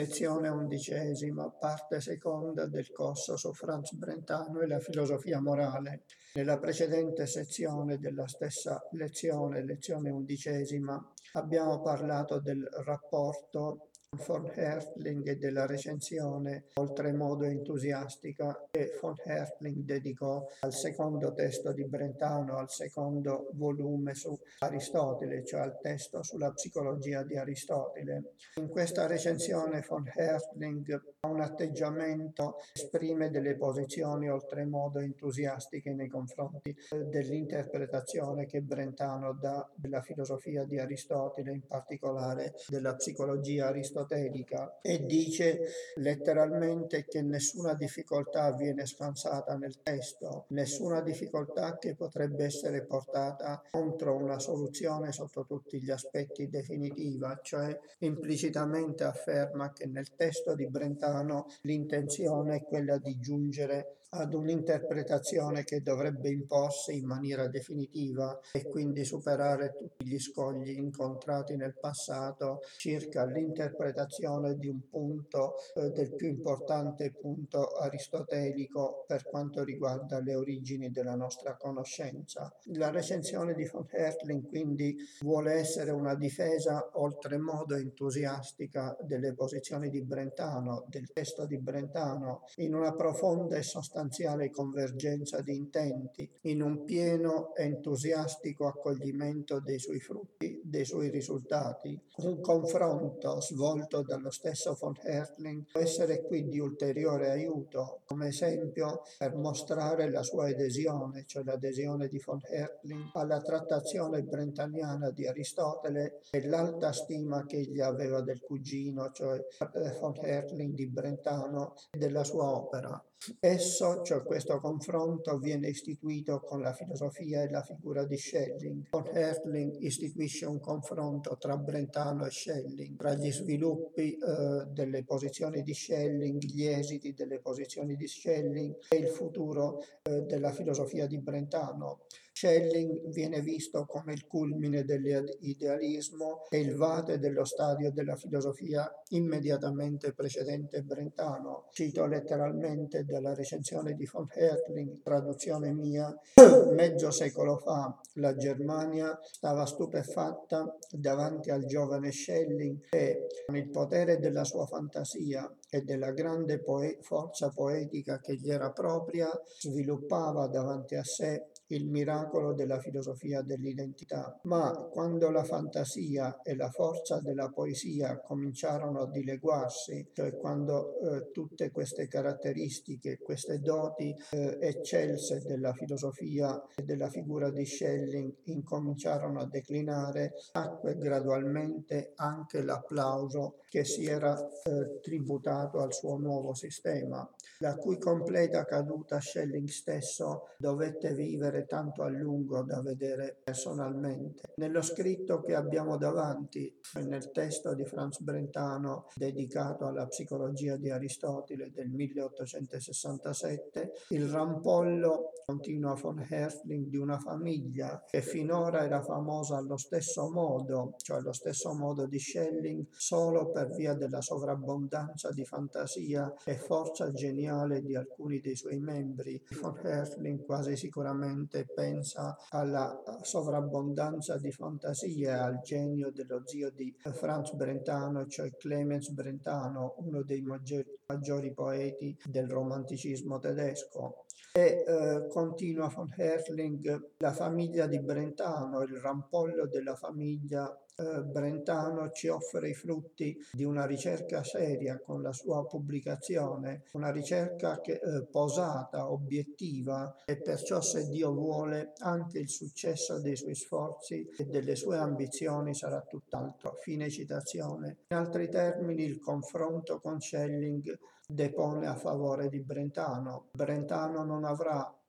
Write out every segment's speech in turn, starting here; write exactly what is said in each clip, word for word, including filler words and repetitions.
Lezione undicesima, parte seconda del corso su Franz Brentano e la filosofia morale. Nella precedente sezione della stessa lezione, lezione undicesima, abbiamo parlato del rapporto von Hertling e della recensione oltremodo entusiastica che von Hertling dedicò al secondo testo di Brentano, al secondo volume su Aristotele, cioè al testo sulla psicologia di Aristotele. In questa recensione von Hertling ha un atteggiamento, esprime delle posizioni oltremodo entusiastiche nei confronti dell'interpretazione che Brentano dà della filosofia di Aristotele, in particolare della psicologia aristotelica, e dice letteralmente che nessuna difficoltà viene scansata nel testo, nessuna difficoltà che potrebbe essere portata contro una soluzione sotto tutti gli aspetti definitiva, cioè implicitamente afferma che nel testo di Brentano l'intenzione è quella di giungere ad un'interpretazione che dovrebbe imporsi in maniera definitiva e quindi superare tutti gli scogli incontrati nel passato circa l'interpretazione di un punto, eh, del più importante punto aristotelico per quanto riguarda le origini della nostra conoscenza. La recensione di von Hertling quindi vuole essere una difesa oltremodo entusiastica delle posizioni di Brentano, del testo di Brentano, in una profonda e sostanziale convergenza di intenti, in un pieno entusiastico accoglimento dei suoi frutti, dei suoi risultati. Un confronto svolto dallo stesso von Hertling può essere qui di ulteriore aiuto, come esempio per mostrare la sua adesione, cioè l'adesione di von Hertling alla trattazione brentaniana di Aristotele e l'alta stima che egli aveva del cugino, cioè von Hertling di Brentano, e della sua opera. Esso, cioè questo confronto, viene istituito con la filosofia e la figura di Schelling. Von Hertling istituisce un confronto tra Brentano e Schelling, tra gli sviluppi eh, delle posizioni di Schelling, gli esiti delle posizioni di Schelling e il futuro eh, della filosofia di Brentano. Schelling viene visto come il culmine dell'idealismo e il vate dello stadio della filosofia immediatamente precedente Brentano. Cito letteralmente dalla recensione di von Hertling, traduzione mia: mezzo secolo fa la Germania stava stupefatta davanti al giovane Schelling che, con il potere della sua fantasia e della grande poe- forza poetica che gli era propria, sviluppava davanti a sé il miracolo della filosofia dell'identità. Ma quando la fantasia e la forza della poesia cominciarono a dileguarsi, cioè quando eh, tutte queste caratteristiche, queste doti eh, eccelse della filosofia e della figura di Schelling incominciarono a declinare, nacque gradualmente anche l'applauso che si era eh, tributato al suo nuovo sistema, la cui completa caduta Schelling stesso dovette vivere tanto a lungo da vedere personalmente. Nello scritto che abbiamo davanti, nel testo di Franz Brentano dedicato alla psicologia di Aristotele del milleottocentosessantasette, il rampollo, continua von Hertling, di una famiglia che finora era famosa allo stesso modo, cioè allo stesso modo di Schelling, solo per via della sovrabbondanza di fantasia e forza geniale di alcuni dei suoi membri. Von Hertling quasi sicuramente pensa alla sovrabbondanza di fantasia e al genio dello zio di Franz Brentano, cioè Clemens Brentano, uno dei maggiori, maggiori poeti del romanticismo tedesco. E eh, continua von Hertling, la famiglia di Brentano, il rampollo della famiglia eh, Brentano ci offre i frutti di una ricerca seria con la sua pubblicazione, una ricerca che, eh, posata, obiettiva, e perciò, se Dio vuole, anche il successo dei suoi sforzi e delle sue ambizioni sarà tutt'altro. Fine citazione. In altri termini, il confronto con Schelling depone a favore di Brentano. Brentano non avrà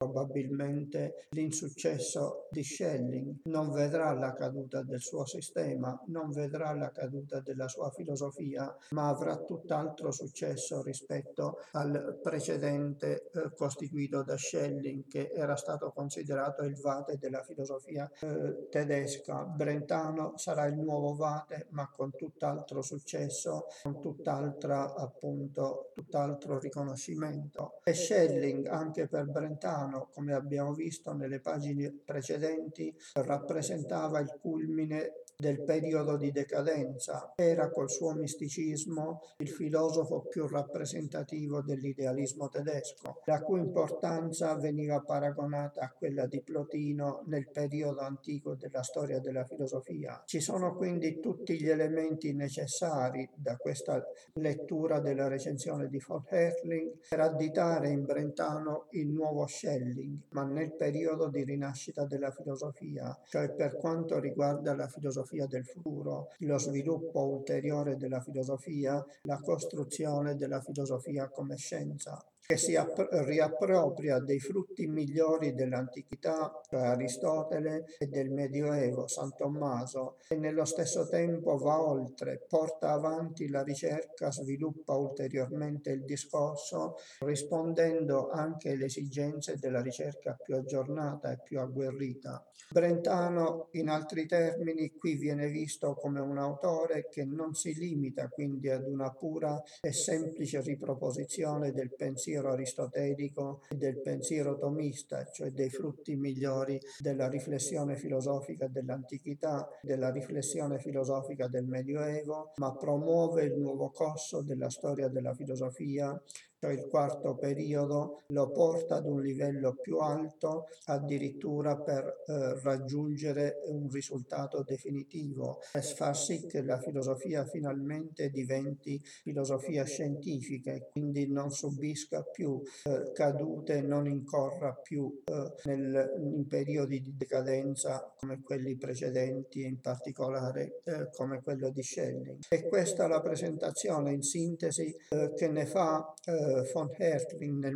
probabilmente l'insuccesso di Schelling, non vedrà la caduta del suo sistema, non vedrà la caduta della sua filosofia, ma avrà tutt'altro successo rispetto al precedente eh, costituito da Schelling, che era stato considerato il vate della filosofia eh, tedesca. Brentano sarà il nuovo vate, ma con tutt'altro successo, con tutt'altra appunto, tutt'altro riconoscimento. E Schelling, anche per Brentano, come abbiamo visto nelle pagine precedenti, rappresentava il culmine del periodo di decadenza. Era col suo misticismo il filosofo più rappresentativo dell'idealismo tedesco, la cui importanza veniva paragonata a quella di Plotino nel periodo antico della storia della filosofia. Ci sono quindi tutti gli elementi necessari da questa lettura della recensione di von Hertling per additare in Brentano il nuovo Schelling, ma nel periodo di rinascita della filosofia, cioè per quanto riguarda la filosofia del futuro, lo sviluppo ulteriore della filosofia, la costruzione della filosofia come scienza, che si app- riappropria dei frutti migliori dell'antichità, cioè Aristotele, e del Medioevo, San Tommaso, e nello stesso tempo va oltre, porta avanti la ricerca, sviluppa ulteriormente il discorso, rispondendo anche alle esigenze della ricerca più aggiornata e più agguerrita. Brentano, in altri termini, qui viene visto come un autore che non si limita quindi ad una pura e semplice riproposizione del pensiero aristotelico e del pensiero tomista, cioè dei frutti migliori della riflessione filosofica dell'antichità, della riflessione filosofica del Medioevo, ma promuove il nuovo corso della storia della filosofia, cioè il quarto periodo, lo porta ad un livello più alto, addirittura per eh, raggiungere un risultato definitivo e far sì che la filosofia finalmente diventi filosofia scientifica e quindi non subisca più eh, cadute, non incorra più eh, nel, in periodi di decadenza come quelli precedenti, in particolare eh, come quello di Schelling. E questa è la presentazione in sintesi eh, che ne fa eh, von Hertling nel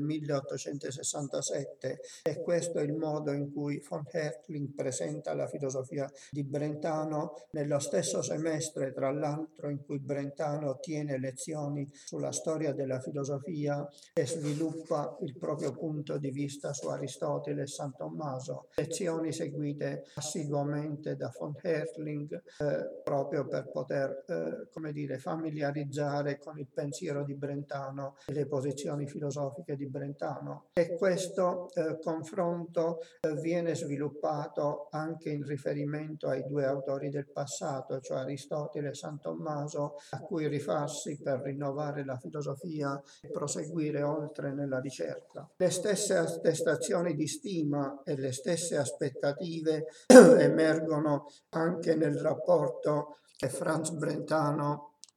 milleottocentosessantasette, e questo è il modo in cui von Hertling presenta la filosofia di Brentano nello stesso semestre, tra l'altro, in cui Brentano tiene lezioni sulla storia della filosofia e sviluppa il proprio punto di vista su Aristotele e San Tommaso, lezioni seguite assiduamente da von Hertling eh, proprio per poter eh, come dire, familiarizzare con il pensiero di Brentano e le posizioni filosofiche di Brentano. E questo eh, confronto eh, viene sviluppato anche in riferimento ai due autori del passato, cioè Aristotele e San Tommaso, a cui rifarsi per rinnovare la filosofia e proseguire oltre nella ricerca. Le stesse attestazioni di stima e le stesse aspettative emergono anche nel rapporto che Franz Brentano